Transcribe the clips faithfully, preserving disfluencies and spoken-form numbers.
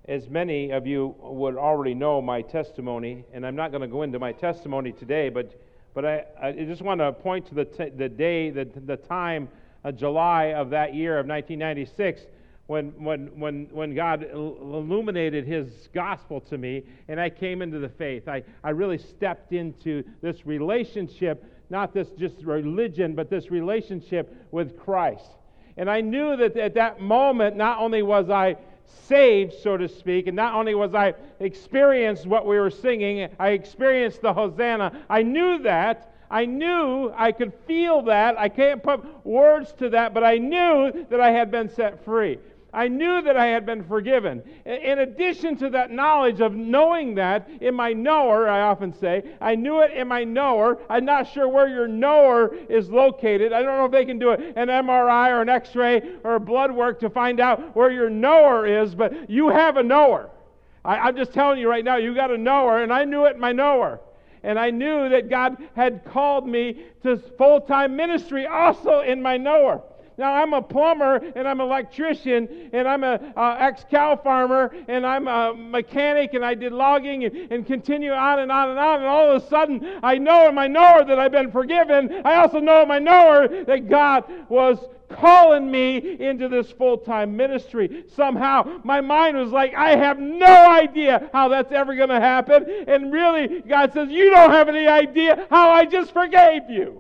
As many of you would already know my testimony, and I'm not going to go into my testimony today, but but I, I just want to point to the t- the day, the the time, uh, July of that year of nineteen ninety-six, when when when when God illuminated His gospel to me, and I came into the faith. I I really stepped into this relationship, not this just religion, but this relationship with Christ. And I knew that at that moment, not only was I saved, so to speak, and not only was I experienced what we were singing, I experienced the Hosanna. I knew that. I knew I could feel that. I can't put words to that, but I knew that I had been set free. I knew that I had been forgiven. In addition to that knowledge of knowing that, in my knower, I often say, I knew it in my knower. I'm not sure where your knower is located. I don't know if they can do an M R I or an X-ray or a blood work to find out where your knower is, but you have a knower. I, I'm just telling you right now, you got a knower, and I knew it in my knower. And I knew that God had called me to full-time ministry also in my knower. Now, I'm a plumber, and I'm an electrician, and I'm an uh, ex-cow farmer, and I'm a mechanic, and I did logging, and, and continue on and on and on, and all of a sudden, I know in my knower that I've been forgiven. I also know in my knower that God was calling me into this full-time ministry. Somehow, my mind was like, I have no idea how that's ever going to happen, and really, God says, you don't have any idea how I just forgave you.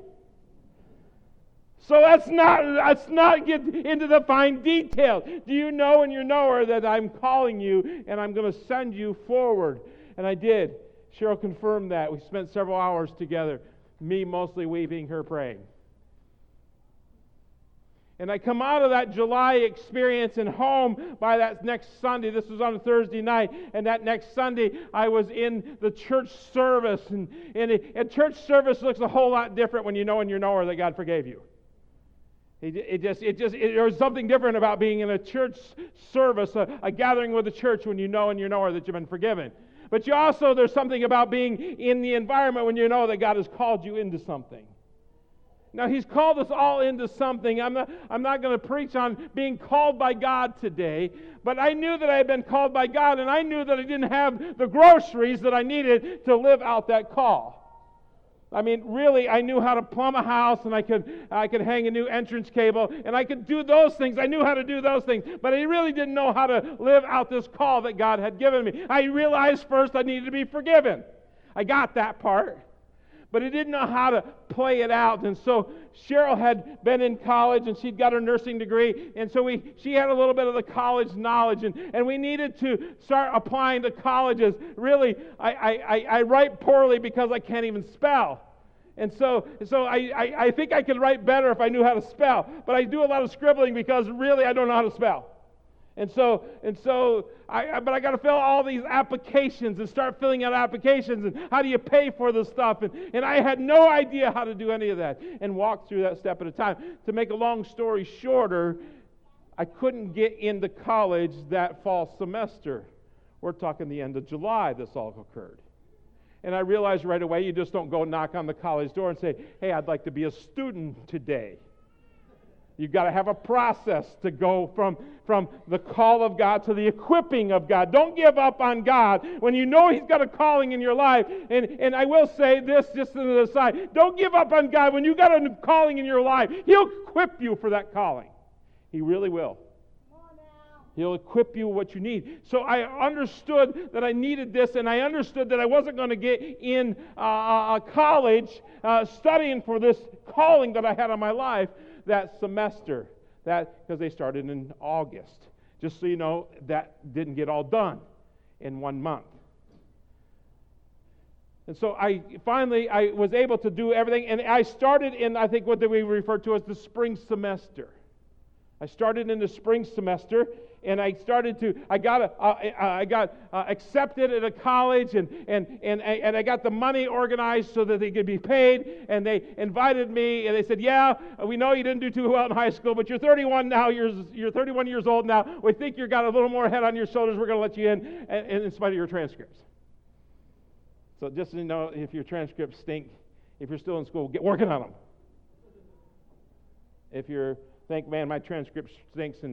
So let's not, let's not get into the fine details. Do you know in your knower that I'm calling you and I'm going to send you forward? And I did. Cheryl confirmed that. We spent several hours together, me mostly weeping, her praying. And I come out of that July experience and home by that next Sunday. This was on a Thursday night. And that next Sunday, I was in the church service. And, and, it, and church service looks a whole lot different when you know in your knower that God forgave you. It, it just, it just, it, there's something different about being in a church service, a, a gathering with the church when you know in your knower that you've been forgiven. But you also, there's something about being in the environment when you know that God has called you into something. Now, He's called us all into something. I'm not, I'm not going to preach on being called by God today, but I knew that I had been called by God, and I knew that I didn't have the groceries that I needed to live out that call. I mean, really, I knew how to plumb a house, and I could I could hang a new entrance cable, and I could do those things. I knew how to do those things, but I really didn't know how to live out this call that God had given me. I realized first I needed to be forgiven. I got that part, but I didn't know how to play it out. And so Cheryl had been in college, and she'd got her nursing degree, and so we she had a little bit of the college knowledge, and, and we needed to start applying to colleges. Really, I, I, I write poorly because I can't even spell. And so so I, I, I think I could write better if I knew how to spell, but I do a lot of scribbling because really I don't know how to spell. And so, and so, I, but I got to fill all these applications and start filling out applications, and how do you pay for this stuff? And, and I had no idea how to do any of that, and walk through that step at a time. To make a long story shorter, I couldn't get into college that fall semester. We're talking the end of July this all occurred. And I realized right away, you just don't go knock on the college door and say, hey, I'd like to be a student today. You've got to have a process to go from, from the call of God to the equipping of God. Don't give up on God when you know He's got a calling in your life. And, and I will say this just as an aside. Don't give up on God when you've got a calling in your life. He'll equip you for that calling. He really will. He'll equip you what you need. So I understood that I needed this, and I understood that I wasn't going to get in uh, college uh, studying for this calling that I had on my life that semester, that because they started in August. Just so you know, that didn't get all done in one month. And so I finally, I was able to do everything, and I started in, I think what we refer to as the spring semester. I started in the spring semester, and I started to, I got, a, uh, I got uh, accepted at a college, and, and, and, and I got the money organized so that they could be paid, and they invited me, and they said, yeah, we know you didn't do too well in high school, but you're thirty-one now, you're, you're thirty-one years old now, we think you've got a little more head on your shoulders, we're going to let you in, and, and in spite of your transcripts. So just so you know, if your transcripts stink, if you're still in school, get working on them. If you're think, man, my transcript stinks, and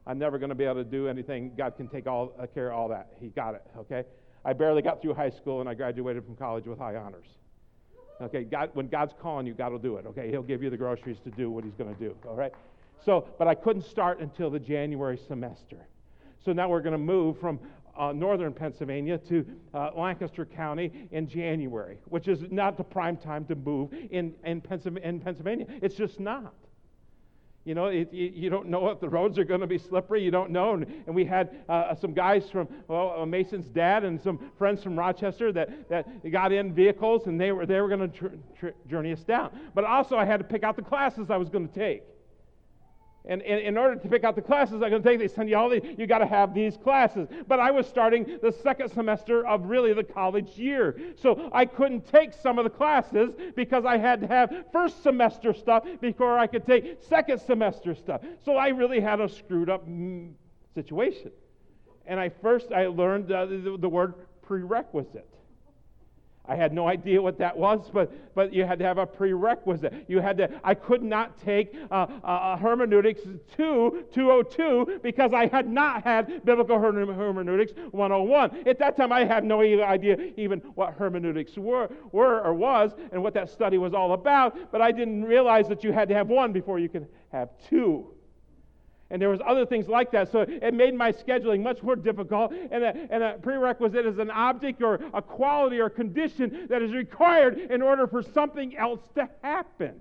I'm never going to be able to do anything. God can take all uh, care of all that. He got it, okay? I barely got through high school, and I graduated from college with high honors. Okay, God, when God's calling you, God will do it, okay? He'll give you the groceries to do what he's going to do, all right? So, but I couldn't start until the January semester. So now we're going to move from uh, northern Pennsylvania to uh, Lancaster County in January, which is not the prime time to move in, in, Pennsylvania, in Pennsylvania. It's just not. You know, it, you, you don't know if the roads are going to be slippery. You don't know. And, and we had uh, some guys from, well, uh, Mason's dad and some friends from Rochester that, that got in vehicles, and they were they were going to tr- tr- journey us down. But also I had to pick out the classes I was going to take. And in, in order to pick out the classes I'm going to take, they send you all these, you got to have these classes. But I was starting the second semester of really the college year. So I couldn't take some of the classes because I had to have first semester stuff before I could take second semester stuff. So I really had a screwed up mm, situation. And I first, I learned uh, the, the word prerequisite. I had no idea what that was, but but you had to have a prerequisite. You had to. I could not take uh, uh, hermeneutics two oh two because I had not had biblical hermeneutics one oh one. At that time, I had no idea even what hermeneutics were, were or was, and what that study was all about. But I didn't realize that you had to have one before you could have two. And there was other things like that, so it made my scheduling much more difficult. And a, and a prerequisite is an object or a quality or condition that is required in order for something else to happen.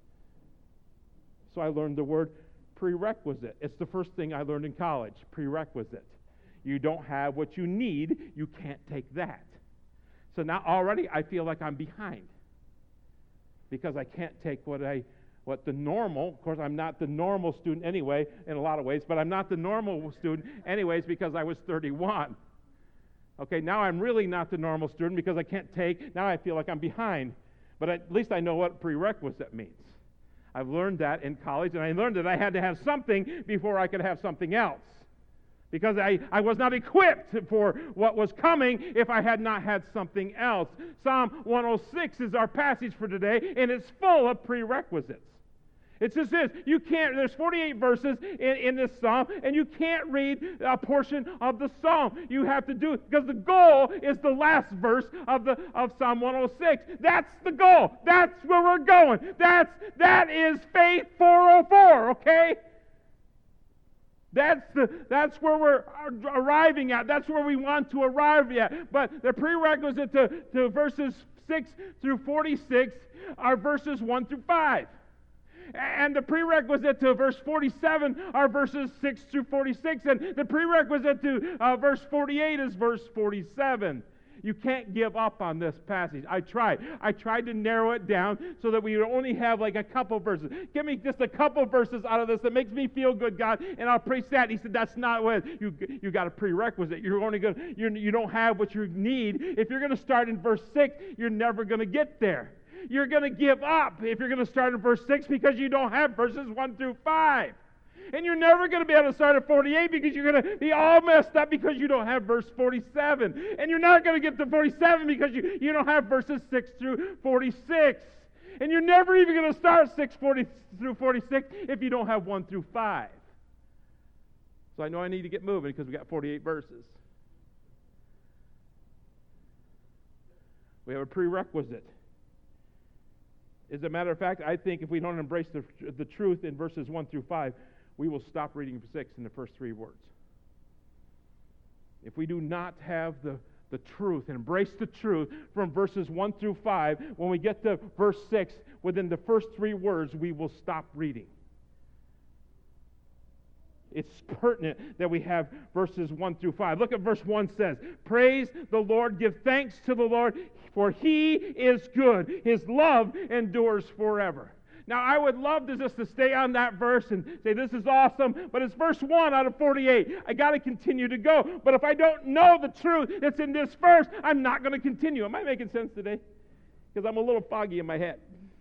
So I learned the word prerequisite. It's the first thing I learned in college, prerequisite. You don't have what you need, you can't take that. So now already I feel like I'm behind because I can't take what I What the normal, of course, I'm not the normal student anyway, in a lot of ways, but I'm not the normal student anyways because I was thirty-one. Okay, now I'm really not the normal student because I can't take, now I feel like I'm behind. But at least I know what prerequisite means. I've learned that in college, and I learned that I had to have something before I could have something else. Because I, I was not equipped for what was coming if I had not had something else. Psalm one oh six is our passage for today, and it's full of prerequisites. It says this, you can't, there's forty-eight verses in, in this psalm, and you can't read a portion of the psalm. You have to do it, because the goal is the last verse of the of Psalm one oh six. That's the goal. That's where we're going. That's, that is faith four oh four, okay? That's the that's where we're arriving at. That's where we want to arrive at. But the prerequisite to, to verses six through forty-six are verses one through five. And the prerequisite to verse forty-seven are verses six through forty-six. And the prerequisite to uh, verse forty-eight is verse forty-seven. You can't give up on this passage. I tried. I tried to narrow it down so that we would only have like a couple verses. Give me just a couple verses out of this that makes me feel good, God, and I'll preach that. He said, that's not what you you got a prerequisite. You're only going you you don't have what you need. If you're going to start in verse six, you're never going to get there. You're going to give up if you're going to start in verse six because you don't have verses one through five. And you're never going to be able to start at forty-eight because you're going to be all messed up because you don't have verse forty-seven. And you're not going to get to forty-seven because you, you don't have verses six through forty-six. And you're never even going to start six forty through forty-six if you don't have one through five. So I know I need to get moving because we got forty-eight verses. We have a prerequisite. As a matter of fact, I think if we don't embrace the, the truth in verses one through five, we will stop reading six in the first three words. If we do not have the, the truth, embrace the truth from verses one through five, when we get to verse six, within the first three words, we will stop reading. It's pertinent that we have verses one through five. Look at verse one says, praise the Lord, give thanks to the Lord, for He is good. His love endures forever. Now, I would love to just to stay on that verse and say, this is awesome, but it's verse one out of forty-eight. I got to continue to go. But if I don't know the truth that's in this verse, I'm not going to continue. Am I making sense today? Because I'm a little foggy in my head.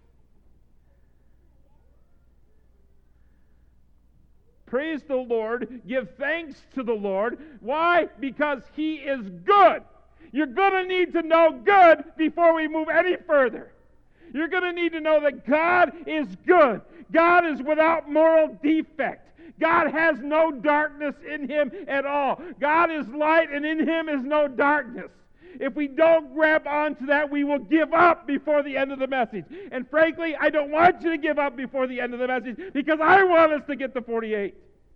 Praise the Lord. Give thanks to the Lord. Why? Because He is good. You're going to need to know good before we move any further. You're going to need to know that God is good. God is without moral defect. God has no darkness in Him at all. God is light, and in Him is no darkness. If we don't grab onto that, we will give up before the end of the message. And frankly, I don't want you to give up before the end of the message, because I want us to get to forty-eight.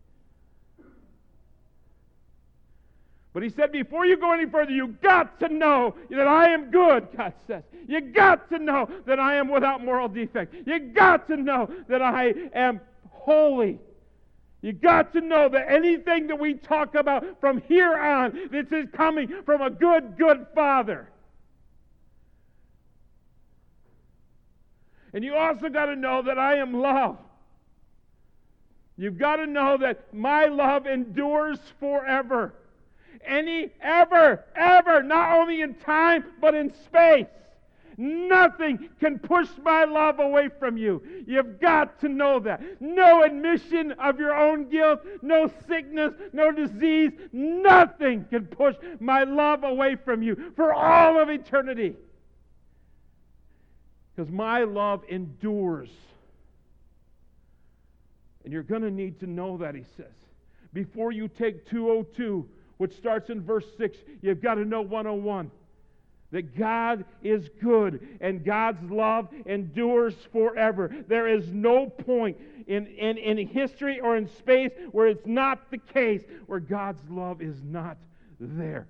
But he said, before you go any further, you got to know that I am good, God says. You got to know that I am without moral defect. You got to know that I am holy. You got to know that anything that we talk about from here on, this is coming from a good, good Father. And you also got to know that I am love. You've got to know that my love endures forever. Any, ever, ever, not only in time, but in space. Nothing can push my love away from you. You've got to know that. No admission of your own guilt, no sickness, no disease, nothing can push my love away from you for all of eternity. Because my love endures. And you're going to need to know that, he says. Before you take two oh two, which starts in verse six, you've got to know one oh one. That God is good and God's love endures forever. There is no point in, in, in history or in space where it's not the case, where God's love is not there.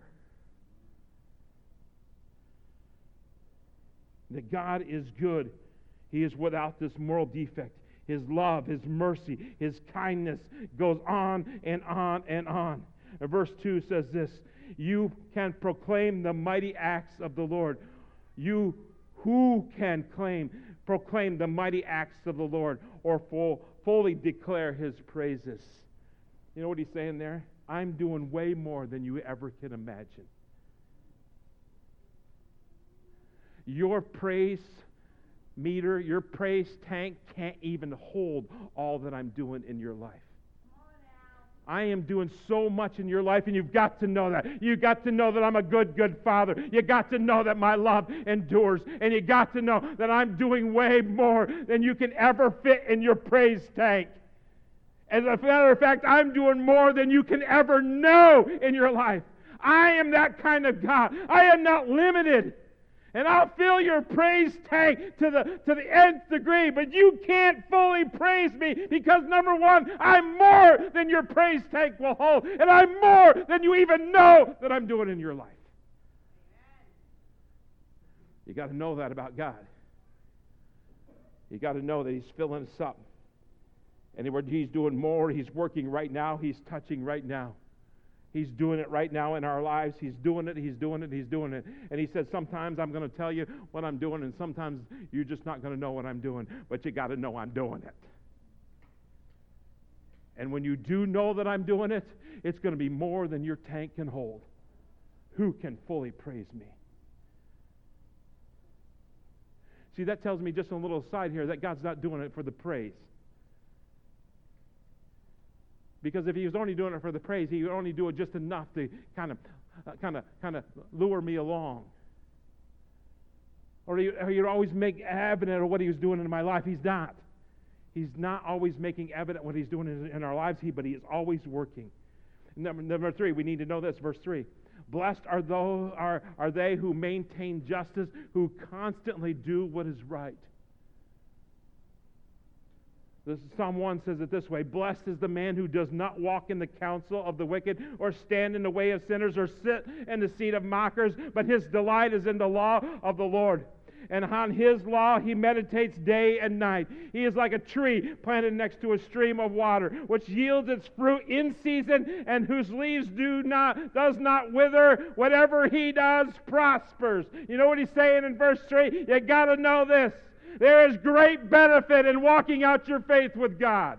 That God is good. He is without this moral defect. His love, His mercy, His kindness goes on and on and on. And verse two says this, you can proclaim the mighty acts of the Lord. You who can claim, proclaim the mighty acts of the Lord, or full, fully declare His praises. You know what he's saying there? I'm doing way more than you ever can imagine. Your praise meter, your praise tank can't even hold all that I'm doing in your life. I am doing so much in your life, and you've got to know that. You've got to know that I'm a good, good Father. You've got to know that my love endures, and you've got to know that I'm doing way more than you can ever fit in your praise tank. As a matter of fact, I'm doing more than you can ever know in your life. I am that kind of God. I am not limited. And I'll fill your praise tank to the, to the nth degree, but you can't fully praise me because, number one, I'm more than your praise tank will hold, and I'm more than you even know that I'm doing in your life. You got to know that about God. You got to know that He's filling us up. And He's doing more. He's working right now. He's touching right now. He's doing it right now in our lives. He's doing it, He's doing it, He's doing it. And He said, sometimes I'm going to tell you what I'm doing, and sometimes you're just not going to know what I'm doing. But you got to know I'm doing it. And when you do know that I'm doing it, it's going to be more than your tank can hold. Who can fully praise me? See, that tells me just a little aside here that God's not doing it for the praise. Because if He was only doing it for the praise, He would only do it just enough to kind of, uh, kind of, kind of lure me along. Or, he, or He'd always make evident of what He was doing in my life. He's not. He's not always making evident what He's doing in, in our lives, he, but He is always working. Number, number three, we need to know this, verse three. Blessed are those are, are they who maintain justice, who constantly do what is right. This, Psalm one says it this way, blessed is the man who does not walk in the counsel of the wicked, or stand in the way of sinners, or sit in the seat of mockers, but his delight is in the law of the Lord. And on His law he meditates day and night. He is like a tree planted next to a stream of water, which yields its fruit in season, and whose leaves do not does not wither. Whatever he does prospers. You know what he's saying in verse three? You got to know this. There is great benefit in walking out your faith with God.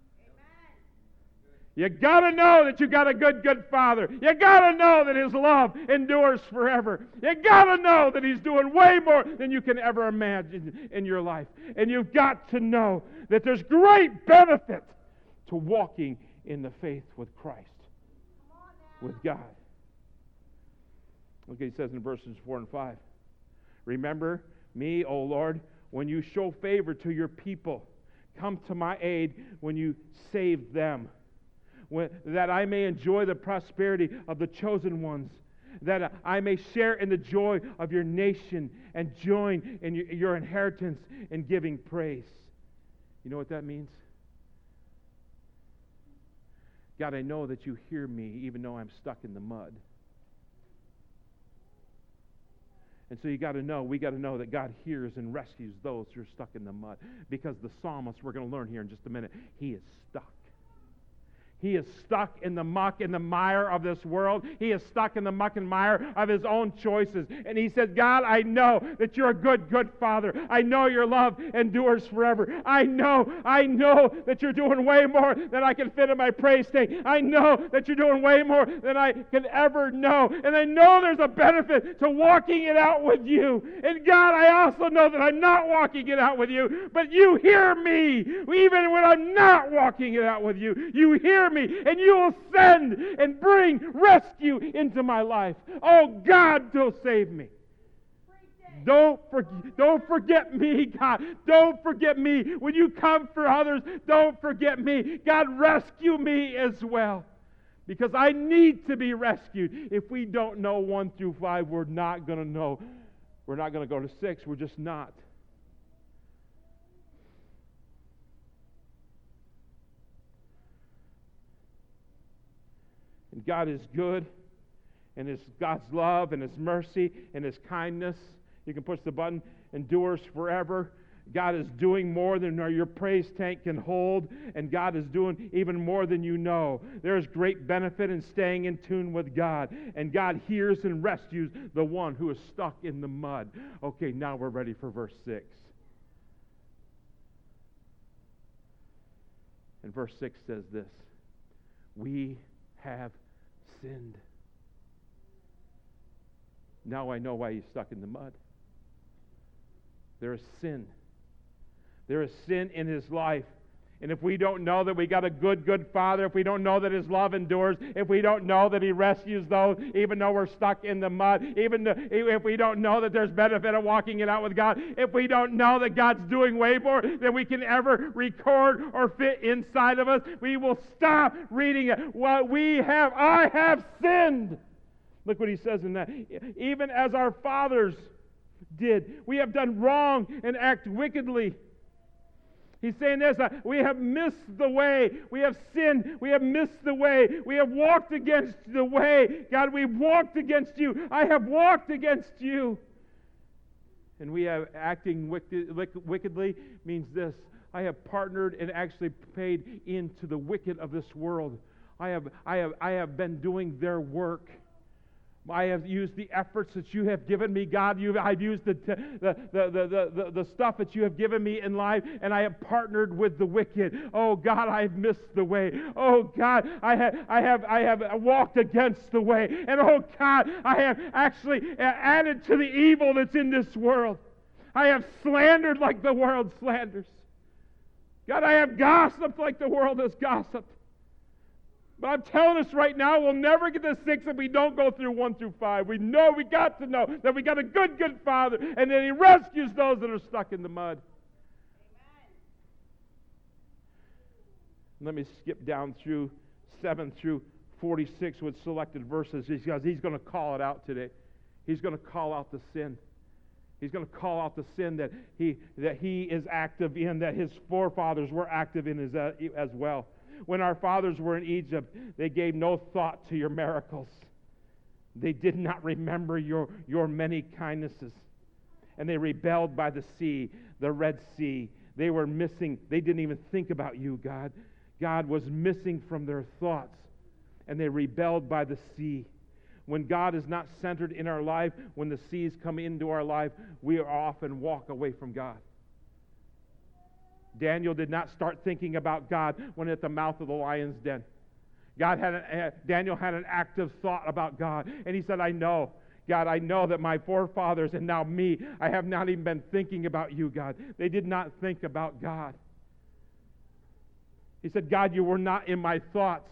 You got to know that you got a good, good Father. You got to know that His love endures forever. You got to know that He's doing way more than you can ever imagine in your life. And you've got to know that there's great benefit to walking in the faith with Christ, with God. Look what He says in verses four and five. Remember me, O Lord, when you show favor to your people. Come to my aid when you save them, when, that I may enjoy the prosperity of the chosen ones, that I may share in the joy of your nation and join in your, your inheritance in giving praise. You know what that means? God, I know that you hear me even though I'm stuck in the mud. And so you got to know, we got to know that God hears and rescues those who are stuck in the mud. Because the psalmist, we're going to learn here in just a minute, he is stuck. He is stuck in the muck and the mire of this world. He is stuck in the muck and mire of his own choices. And he said, God, I know that you're a good, good Father. I know your love endures forever. I know, I know that you're doing way more than I can fit in my praise tank. I know that you're doing way more than I can ever know. And I know there's a benefit to walking it out with you. And God, I also know that I'm not walking it out with you, but you hear me. Even when I'm not walking it out with you, you hear me, and you will send and bring rescue into my life. Oh, God, don't save me. Don't, for, don't forget me, God. Don't forget me. When you come for others, don't forget me. God, rescue me as well. Because I need to be rescued. If we don't know one through five, we're not going to know. We're not going to go to six. We're just not. And God is good, and His God's love and His mercy and His kindness, you can push the button, endures forever. God is doing more than your praise tank can hold, and God is doing even more than you know. There is great benefit in staying in tune with God, and God hears and rescues the one who is stuck in the mud. Okay, now we're ready for verse six. And verse six says this: we have sinned. Now I know why he's stuck in the mud. There is sin. There is sin in his life. And if we don't know that we got a good, good Father, if we don't know that His love endures, if we don't know that He rescues those, even though we're stuck in the mud, even if we don't know that there's benefit of walking it out with God, if we don't know that God's doing way more than we can ever record or fit inside of us, we will stop reading it. Well, we have, I have sinned. Look what he says in that. Even as our fathers did, we have done wrong and act wickedly. He's saying this, uh, we have missed the way. We have sinned. We have missed the way. We have walked against the way. God, we've walked against you. I have walked against you. And we have acting wicked, wickedly means this: I have partnered and actually paid into the wicked of this world. I have, I have, I have been doing their work. I have used the efforts that you have given me, God. You've, I've used the, the, the, the, the, the stuff that you have given me in life, and I have partnered with the wicked. Oh, God, I've missed the way. Oh, God, I have, I have, I have walked against the way. And, oh, God, I have actually added to the evil that's in this world. I have slandered like the world slanders. God, I have gossiped like the world has gossiped. But I'm telling us right now, we'll never get to six if we don't go through one through five. We know, we got to know that we got a good, good Father, and that He rescues those that are stuck in the mud. Amen. Let me skip down through seven through forty-six with selected verses, because He's going to call it out today. He's going to call out the sin. He's going to call out the sin that he that he is active in, that his forefathers were active in as, uh, as well. When our fathers were in Egypt, they gave no thought to your miracles. They did not remember your, your many kindnesses. And they rebelled by the sea, the Red Sea. They were missing, they didn't even think about you, God. God was missing from their thoughts. And they rebelled by the sea. When God is not centered in our life, when the seas come into our life, we often walk away from God. Daniel did not start thinking about God when at the mouth of the lion's den. God had a, uh, Daniel had an active thought about God, and he said, I know, God, I know that my forefathers and now me, I have not even been thinking about you, God. They did not think about God. He said, God, you were not in my thoughts.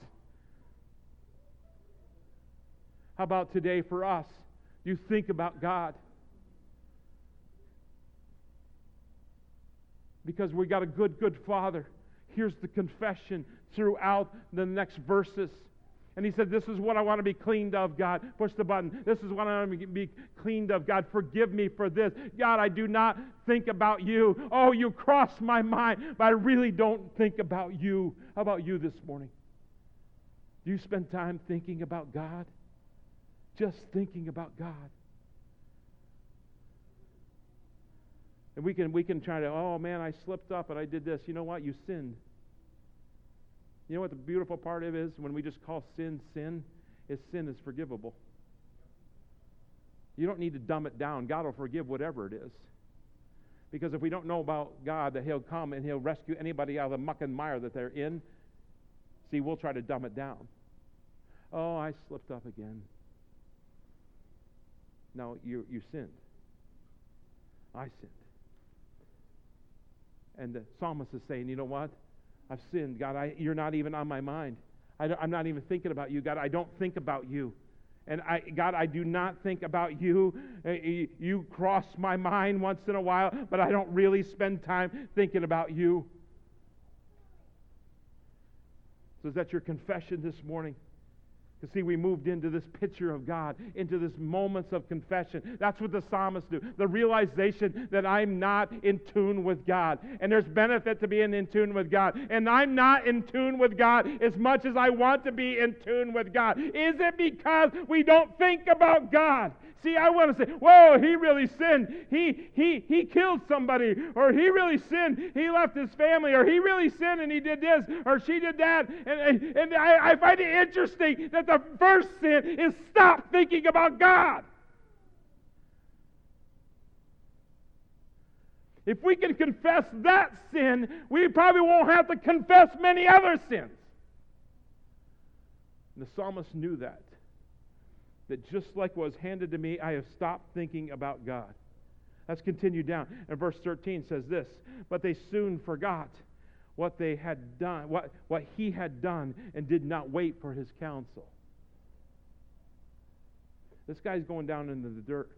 How about today for us? Do you think about God? because we got a good, good Father. Here's the confession throughout the next verses. And he said, this is what I want to be cleaned of, God. Push the button. This is what I want to be cleaned of, God. Forgive me for this. God, I do not think about you. Oh, you cross my mind, but I really don't think about you. How about you this morning? Do you spend time thinking about God? Just thinking about God. And we can we can try to, oh man, I slipped up and I did this. You know what? You sinned. You know what the beautiful part of it is? When we just call sin, sin, is sin is forgivable. You don't need to dumb it down. God will forgive whatever it is. Because if we don't know about God, that He'll come and He'll rescue anybody out of the muck and mire that they're in, see, we'll try to dumb it down. Oh, I slipped up again. No, you you sinned. I sinned. And the psalmist is saying, you know what? I've sinned. God, I, you're not even on my mind. I I'm not even thinking about you. God, I don't think about you. And I, God, I do not think about you. Uh, you. You cross my mind once in a while, but I don't really spend time thinking about you. So is that your confession this morning? You see, we moved into this picture of God, into this moments of confession. That's what the psalmists do. The realization that I'm not in tune with God. And there's benefit to being in tune with God. And I'm not in tune with God as much as I want to be in tune with God. Is it because we don't think about God? See, I want to say, whoa, he really sinned. He he he killed somebody. Or he really sinned. He left his family. Or he really sinned and he did this. Or she did that. And, and, and I, I find it interesting that the first sin is stop thinking about God. If we can confess that sin, we probably won't have to confess many other sins. And the psalmist knew that. That just like was handed to me, I have stopped thinking about God. Let's continue down. And verse thirteen says this, but they soon forgot what they had done, what, what he had done, and did not wait for his counsel. This guy's going down into the dirt.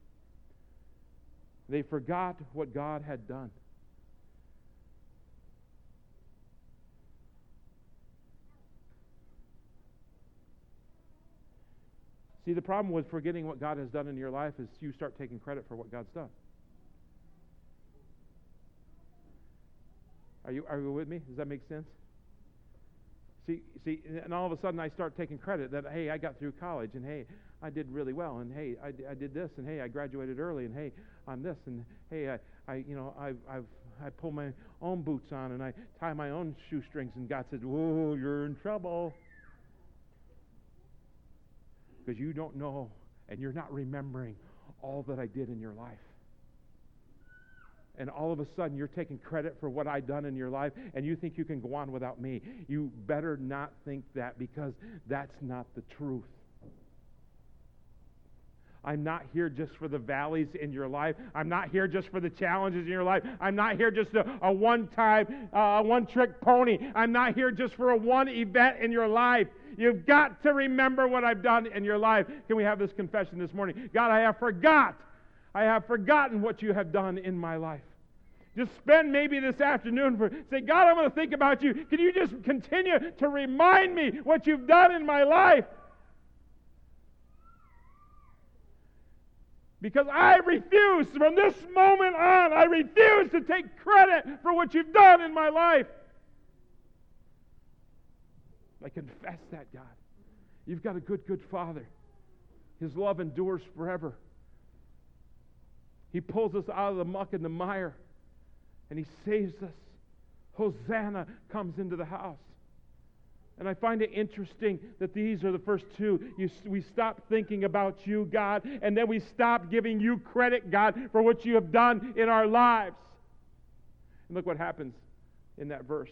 They forgot what God had done. See, the problem with forgetting what God has done in your life is you start taking credit for what God's done. Are you are you with me? Does that make sense? See, see, and all of a sudden I start taking credit that, hey, I got through college, and hey, I did really well, and hey, I, I did this, and hey, I graduated early, and hey, I'm this, and hey, I, I you know, I've, I've I pull my own boots on, and I tie my own shoestrings, and God said, whoa, you're in trouble. Because you don't know and you're not remembering all that I did in your life. And all of a sudden you're taking credit for what I've done in your life, and you think you can go on without me. You better not think that, because that's not the truth. I'm not here just for the valleys in your life. I'm not here just for the challenges in your life. I'm not here just a, a one-time, uh, one-trick pony. I'm not here just for a one event in your life. You've got to remember what I've done in your life. Can we have this confession this morning? God, I have forgot. I have forgotten what you have done in my life. Just spend maybe this afternoon for, say, God, I'm going to think about you. Can you just continue to remind me what you've done in my life? Because I refuse, from this moment on, I refuse to take credit for what you've done in my life. I confess that, God. You've got a good, good Father. His love endures forever. He pulls us out of the muck and the mire, and He saves us. Hosanna comes into the house. And I find it interesting that these are the first two. You, we stop thinking about you, God, and then we stop giving you credit, God, for what you have done in our lives. And look what happens in that verse.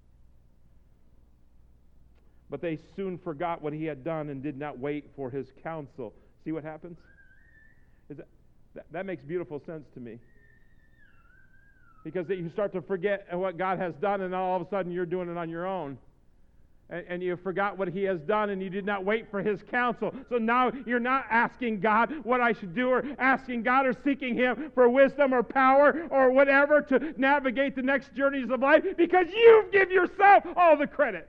But they soon forgot what he had done and did not wait for his counsel. See what happens? Is that, that, that makes beautiful sense to me. Because you start to forget what God has done, and all of a sudden you're doing it on your own. And, and you forgot what he has done, and you did not wait for his counsel. So now you're not asking God what I should do, or asking God or seeking him for wisdom or power or whatever to navigate the next journeys of life, because you give yourself all the credit.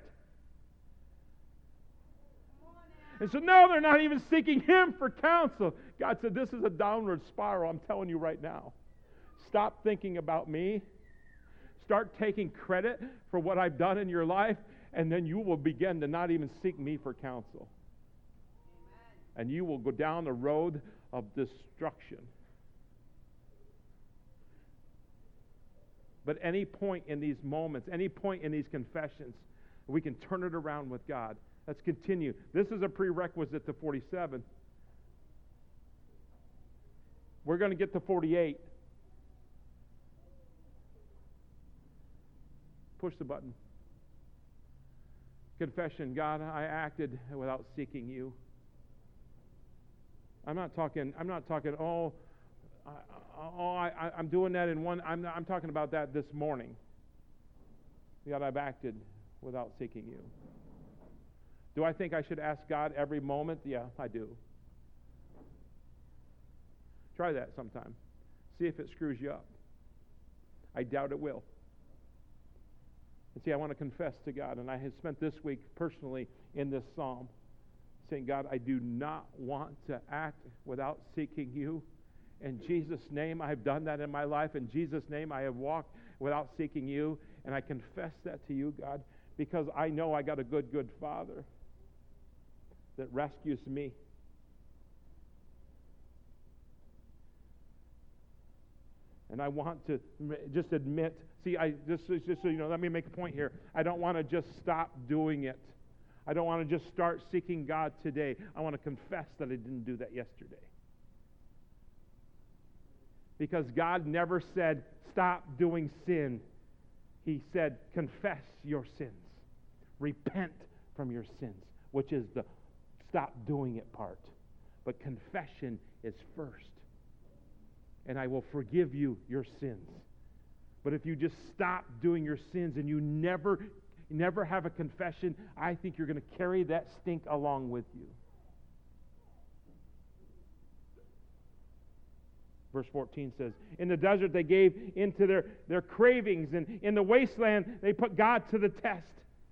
And so no, they're not even seeking him for counsel. God said, this is a downward spiral, I'm telling you right now. Stop thinking about me. Start taking credit for what I've done in your life, and then you will begin to not even seek me for counsel. Amen. And you will go down the road of destruction. But any point in these moments, any point in these confessions, we can turn it around with God. Let's continue. This is a prerequisite to forty-seven. We're going to get to forty-eight. Push the button. Confession. God, I acted without seeking you. I'm not talking. I'm not talking. Oh, I, oh, I, I'm doing that in one. I'm. I'm talking about that this morning. God, I've acted without seeking you. Do I think I should ask God every moment? Yeah, I do. Try that sometime. See if it screws you up. I doubt it will. And see, I want to confess to God, and I have spent this week personally in this psalm saying, God, I do not want to act without seeking you. In Jesus' name, I have done that in my life. In Jesus' name, I have walked without seeking you. And I confess that to you, God, because I know I got a good, good Father that rescues me. And I want to just admit, see, I just, just so you know, let me make a point here. I don't want to just stop doing it. I don't want to just start seeking God today. I want to confess that I didn't do that yesterday. Because God never said, stop doing sin. He said, confess your sins. Repent from your sins, which is the stop doing it part. But confession is first. And I will forgive you your sins. But if you just stop doing your sins and you never, never have a confession, I think you're going to carry that stink along with you. Verse fourteen says, in the desert they gave into their, their cravings, and in the wasteland they put God to the test.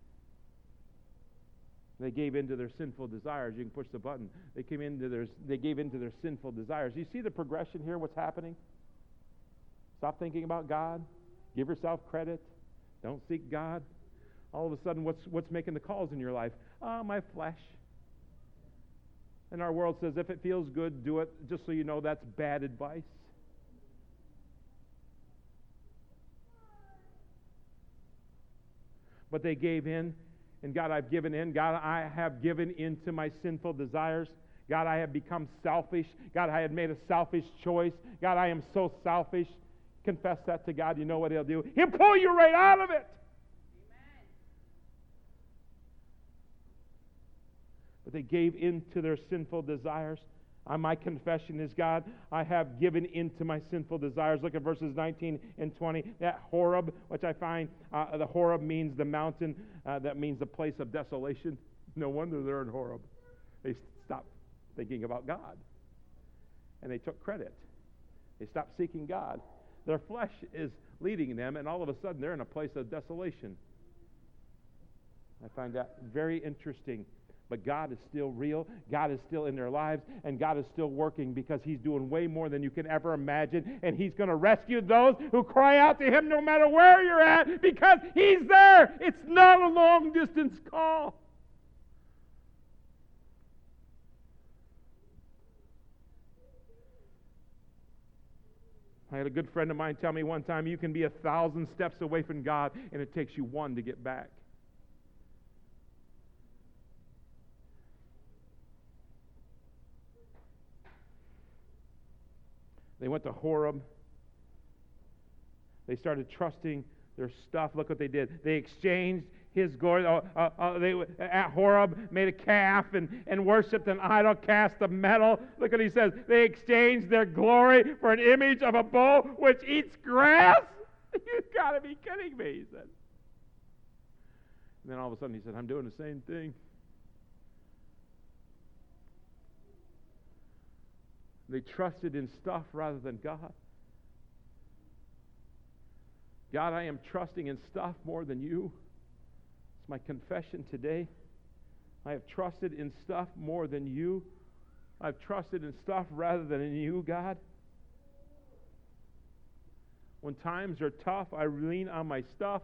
They gave into their sinful desires. You can push the button. They came into their, they gave into their sinful desires. You see the progression here, what's happening? Stop thinking about God. Give yourself credit. Don't seek God. All of a sudden, what's, what's making the calls in your life? Ah, oh, my flesh. And our world says, if it feels good, do it. Just so you know, that's bad advice. But they gave in. And God, I've given in. God, I have given into my sinful desires. God, I have become selfish. God, I have made a selfish choice. God, I am so selfish. Confess that to God. You know what He'll do? He'll pull you right out of it. Amen. But they gave into their sinful desires. Uh, my confession is, God, I have given into my sinful desires. Look at verses nineteen and twenty. That Horeb, which I find, uh, the Horeb means the mountain. Uh, that means the place of desolation. No wonder they're in Horeb. They stopped thinking about God. And they took credit. They stopped seeking God. Their flesh is leading them, and all of a sudden they're in a place of desolation. I find that very interesting. But God is still real. God is still in their lives. And God is still working, because He's doing way more than you can ever imagine. And He's going to rescue those who cry out to Him no matter where you're at, because He's there. It's not a long distance call. I had a good friend of mine tell me one time, you can be a thousand steps away from God, and it takes you one to get back. They went to Horeb. They started trusting their stuff. Look what they did. They exchanged His glory. Uh, uh, uh, they at Horeb made a calf and, and worshipped an idol cast of metal. Look what he says. They exchanged their glory for an image of a bull which eats grass. You've got to be kidding me, he said. And then all of a sudden he said, I'm doing the same thing. They trusted in stuff rather than God. God, I am trusting in stuff more than you. It's my confession today. I have trusted in stuff more than you. I've trusted in stuff rather than in you, God. When times are tough, I lean on my stuff.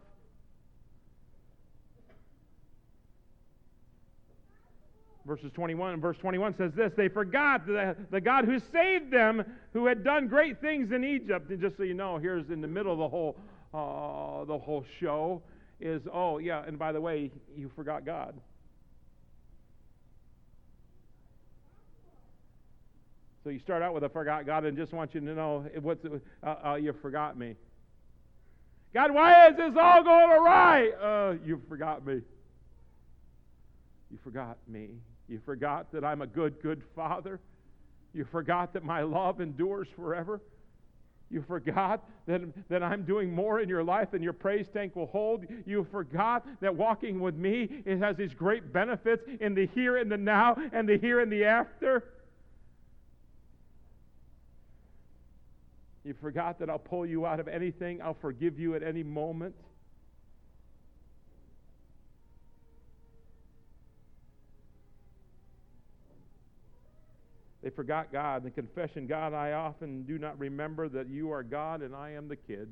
Verses twenty-one and verse twenty-one says this, they forgot the, the God who saved them, who had done great things in Egypt. And just so you know, here's in the middle of the whole uh, the whole show is, oh yeah, and by the way, you forgot God. So you start out with, I forgot God, and just want you to know, what's it, uh, uh, you forgot me. God, why is this all going awry? Uh, you forgot me. You forgot me. You forgot that I'm a good, good Father. You forgot that my love endures forever. You forgot that, that I'm doing more in your life than your praise tank will hold. You forgot that walking with me, it has these great benefits in the here and the now and the here and the after. You forgot that I'll pull you out of anything. I'll forgive you at any moment. They forgot God. The confession, God, I often do not remember that you are God and I am the kid.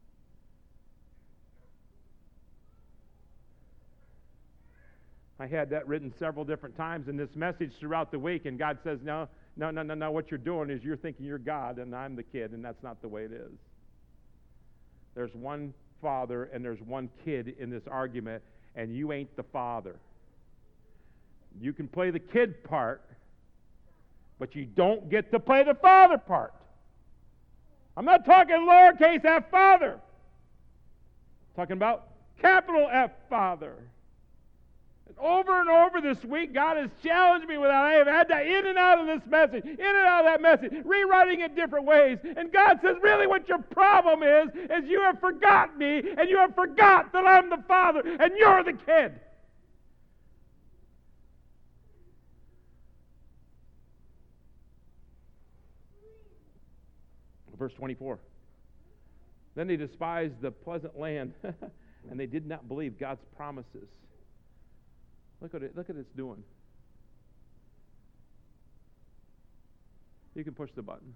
I had that written several different times in this message throughout the week, and God says, no, no, no, no, no, what you're doing is you're thinking you're God and I'm the kid, and that's not the way it is. There's one father and there's one kid in this argument, and you ain't the father. You can play the kid part, but you don't get to play the father part. I'm not talking lowercase f father. I'm talking about capital F father. And over and over this week, God has challenged me with that. I have had that in and out of this message, in and out of that message, rewriting it different ways. And God says, really what your problem is, is you have forgotten me, and you have forgot that I'm the father, and you're the kid. Verse twenty-four. Then they despised the pleasant land, and they did not believe God's promises. Look at it. Look at it's doing. You can push the button.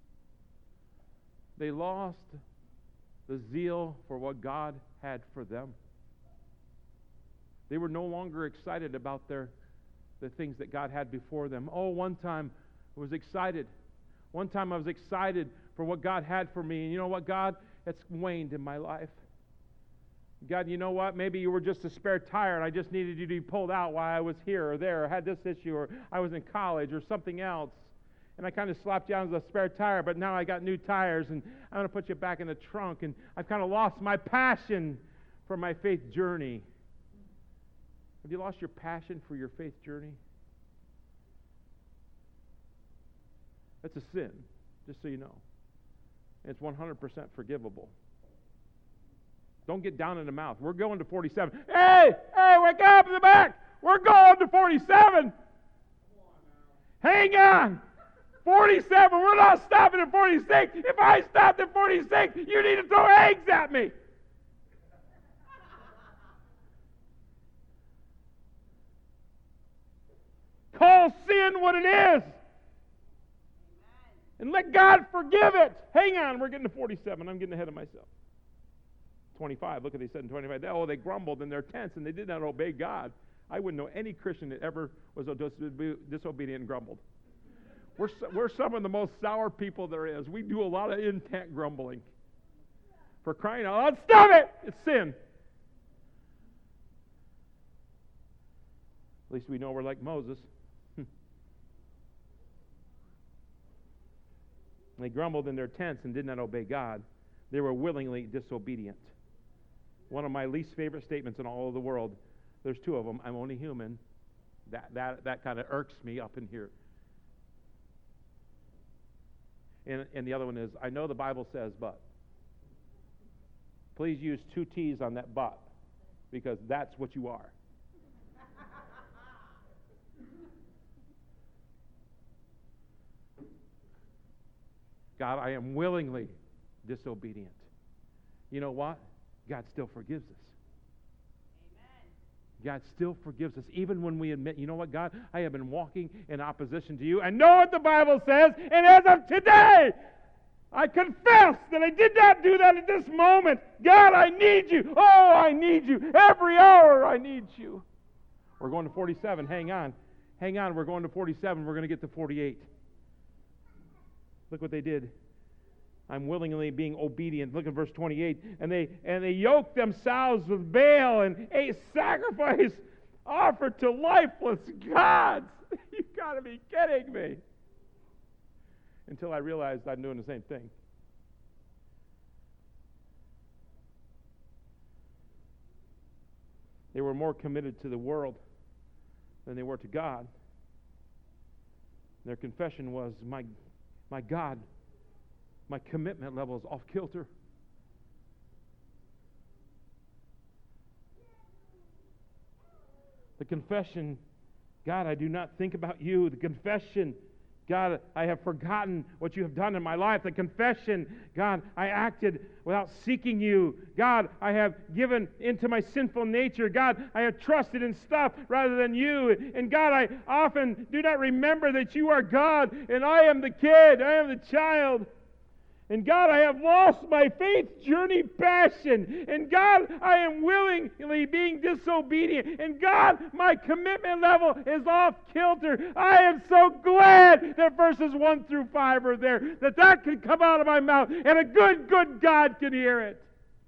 They lost the zeal for what God had for them. They were no longer excited about their the things that God had before them. Oh, one time I was excited. One time I was excited for what God had for me. And you know what, God? It's waned in my life. God, you know what? Maybe you were just a spare tire and I just needed you to be pulled out while I was here or there or had this issue or I was in college or something else. And I kind of slapped you down as a spare tire, but now I got new tires and I'm going to put you back in the trunk. And I've kind of lost my passion for my faith journey. Have you lost your passion for your faith journey? That's a sin, just so you know. It's one hundred percent forgivable. Don't get down in the mouth. We're going to forty-seven. Hey, hey, wake up in the back. We're going to forty-seven. Hang on. forty-seven. We're not stopping at forty-six. If I stopped at forty-six, you need to throw eggs at me. Call sin what it is. And let God forgive it. Hang on, we're getting to forty-seven. I'm getting ahead of myself. twenty-five, look what they said in twenty-five. Oh, they grumbled in their tents and they did not obey God. I wouldn't know any Christian that ever was disobedient and grumbled. We're, we're some of the most sour people there is. We do a lot of in-tent grumbling. For crying out loud, stop it! It's sin. At least we know we're like Moses. They grumbled in their tents and did not obey God. They were willingly disobedient. One of my least favorite statements in all of the world. There's two of them. I'm only human. That that that kind of irks me up in here. And, and the other one is, I know the Bible says but. Please use two T's on that but. because that's what you are. God, I am willingly disobedient. You know what? God still forgives us. God still forgives us, even when we admit, you know what, God, I have been walking in opposition to you. And know what the Bible says, and as of today, I confess that I did not do that at this moment. God, I need you. Oh, I need you. Every hour I need you. We're going to forty-seven. Hang on. Hang on. We're going to forty-seven. We're going to get to forty-eight. Look what they did. I'm willingly being obedient. Look at verse twenty-eight. And they and they yoked themselves with Baal and ate sacrifice offered to lifeless gods. You got to be kidding me. Until I realized I'm doing the same thing. They were more committed to the world than they were to God. Their confession was, my, my God, my commitment level is off kilter. The confession, God, I do not think about you. The confession, God, I have forgotten what you have done in my life. The confession, God, I acted without seeking you. God, I have given into my sinful nature. God, I have trusted in stuff rather than you. And God, I often do not remember that you are God and I am the kid, I am the child. And God, I have lost my faith journey passion. And God, I am willingly being disobedient. And God, my commitment level is off kilter. I am so glad that verses one through five are there, that that can come out of my mouth, and a good, good God can hear it.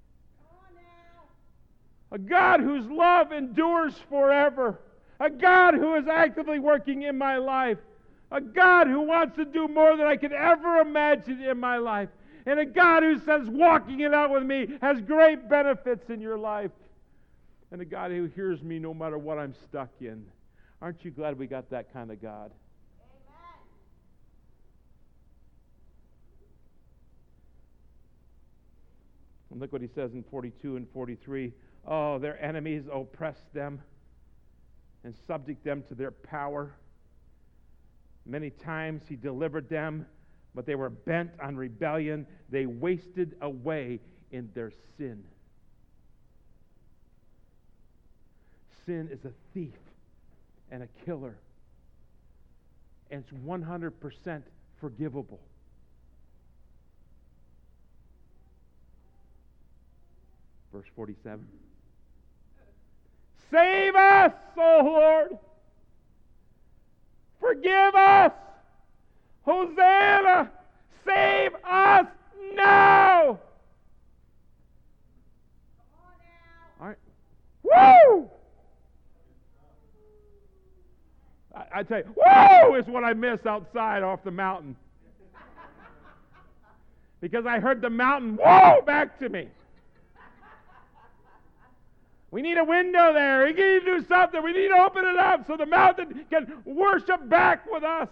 A God whose love endures forever. A God who is actively working in my life. A God who wants to do more than I could ever imagine in my life. And a God who says walking it out with me has great benefits in your life. And a God who hears me no matter what I'm stuck in. Aren't you glad we got that kind of God? Amen. And look what he says in forty-two and forty-three. Oh, their enemies oppressed them and subject them to their power. Many times he delivered them, but they were bent on rebellion. They wasted away in their sin. Sin is a thief and a killer, and it's one hundred percent forgivable. Verse forty-seven. Save us, O Lord! Forgive us! Hosanna! Save us now! Come on now. All right. Woo! I, I tell you, woo is what I miss outside off the mountain. Because I heard the mountain woo back to me. We need a window there. We need to do something. We need to open it up so the mountain can worship back with us.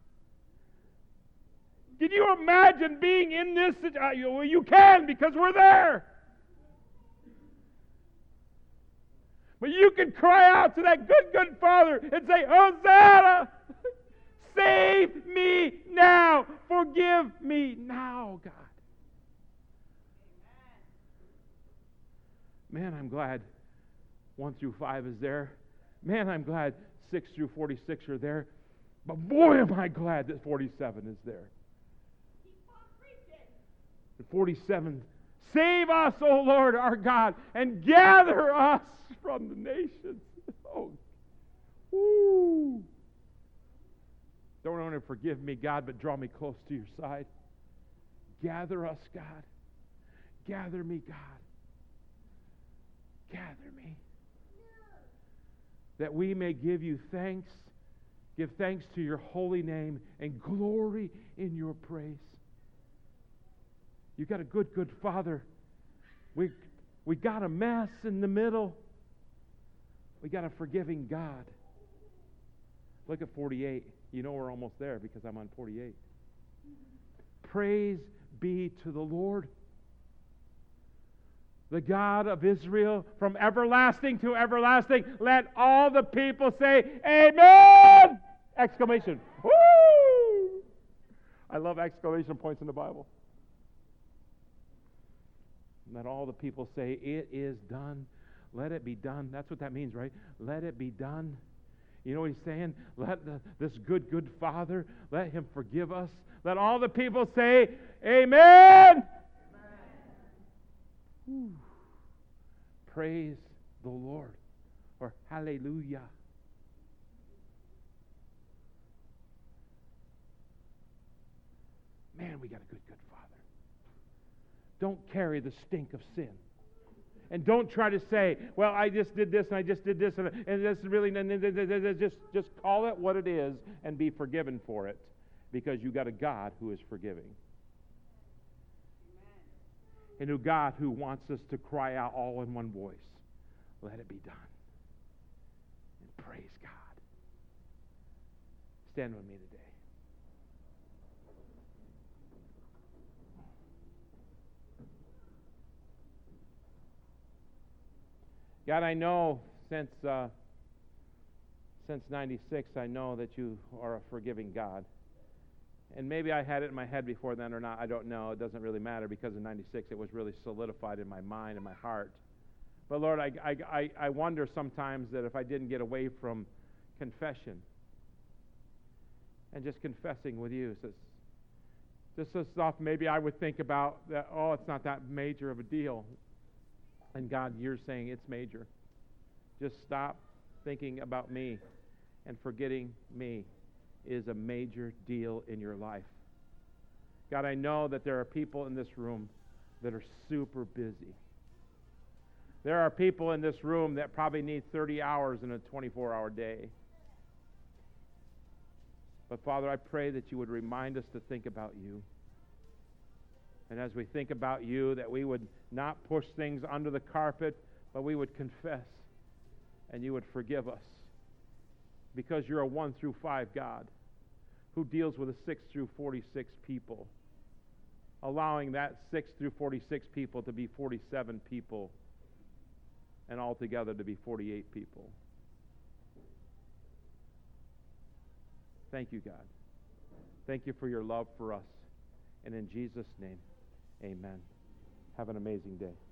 Can you imagine being in this situation? Well, you can, because we're there. But you can cry out to that good, good Father and say, Hosanna! Save me now! Forgive me now, God. Man, I'm glad one through five is there. Man, I'm glad six through forty-six are there. But boy, am I glad that forty-seven is there. And forty-seven, save us, O Lord our God, and gather us from the nations. Oh, woo. Don't only forgive me, God, but draw me close to your side. Gather us, God. Gather me, God. Gather me. That we may give you thanks, give thanks to your holy name, and glory in your praise. You got a good, good Father. We, we got a mess in the middle. We got a forgiving God. Look at forty-eight. You know we're almost there because I'm on forty-eight. Praise be to the Lord. the God of Israel, from everlasting to everlasting. Let all the people say, Amen! Exclamation. Woo! I love exclamation points in the Bible. Let all the people say, it is done. Let it be done. That's what that means, right? Let it be done. You know what he's saying? Let the, this good, good Father, let him forgive us. Let all the people say, Amen! Amen. Praise the Lord. Or hallelujah. Man, we got a good, good Father. Don't carry the stink of sin. And don't try to say, well, I just did this and I just did this and, and this is really, just, just call it what it is and be forgiven for it, because you got a God who is forgiving. And a God who wants us to cry out all in one voice, let it be done. And praise God. Stand with me today. God, I know since uh, since ninety-six, I know that you are a forgiving God. And maybe I had it in my head before then or not. I don't know. It doesn't really matter, because in ninety-six it was really solidified in my mind and my heart. But Lord, I, I, I, I wonder sometimes that if I didn't get away from confession and just confessing with you, so just so stuff maybe I would think about that, oh, it's not that major of a deal. And God, you're saying it's major. Just stop thinking about me and forgetting me is a major deal in your life. God, I know that there are people in this room that are super busy. There are people in this room that probably need thirty hours in a twenty-four hour day. But Father, I pray that you would remind us to think about you. And as we think about you, that we would not push things under the carpet, but we would confess, and you would forgive us. Because you're a one through five God who deals with a six through forty-six people, allowing that six through forty-six people to be forty-seven people, and altogether to be forty-eight people. Thank you, God. Thank you for your love for us. And in Jesus' name, amen. Have an amazing day.